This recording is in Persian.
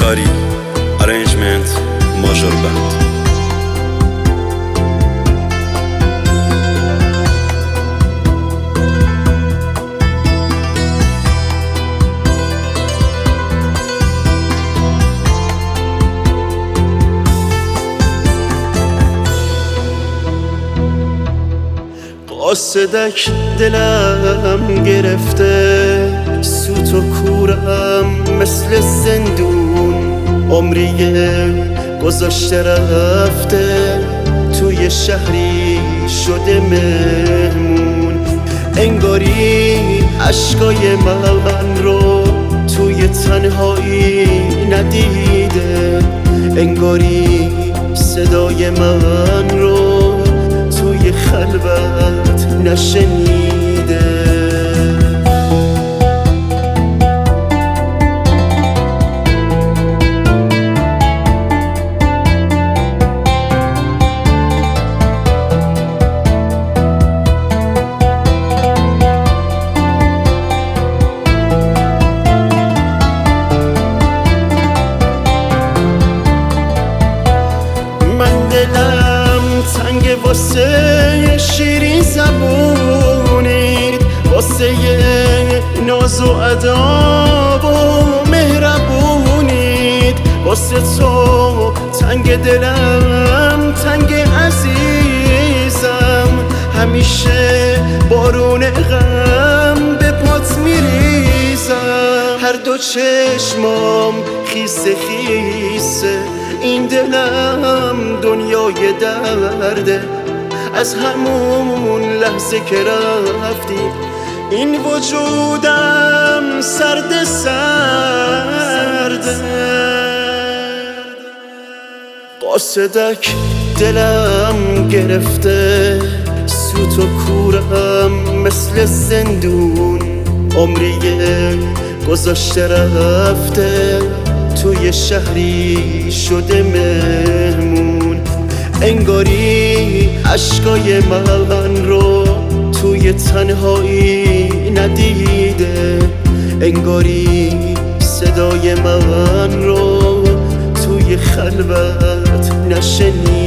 کاری ارنجمنت ماژور بند. قاصدک دلم گرفته، سوت و کورم مثل زندون، عمریه گذاشته رفته، توی شهری شده مهمون. انگاری عشقای من رو توی تنهایی ندیده، انگاری صدای من رو توی خلوت نشنیده. من دلم تنگ واسه شیرین زبونید، واسه ناز و ادب و مهربونید، واسه تو تنگ دلم تنگ عزیزم، همیشه بارون غم به پات میریزم. هر دو چشمام خیسه خیسه، این دلم دنیای درده، از همون لحظه که رفتی این وجودم سرد سرده. قاصدک دلم گرفته، سوت و کورم مثل زندون، عمریه گذاشته رفته، توی شهری شده مهمون. انگاری عشقای من رو توی تنهایی ندیده، انگاری صدای من رو توی خلوت نشنیده.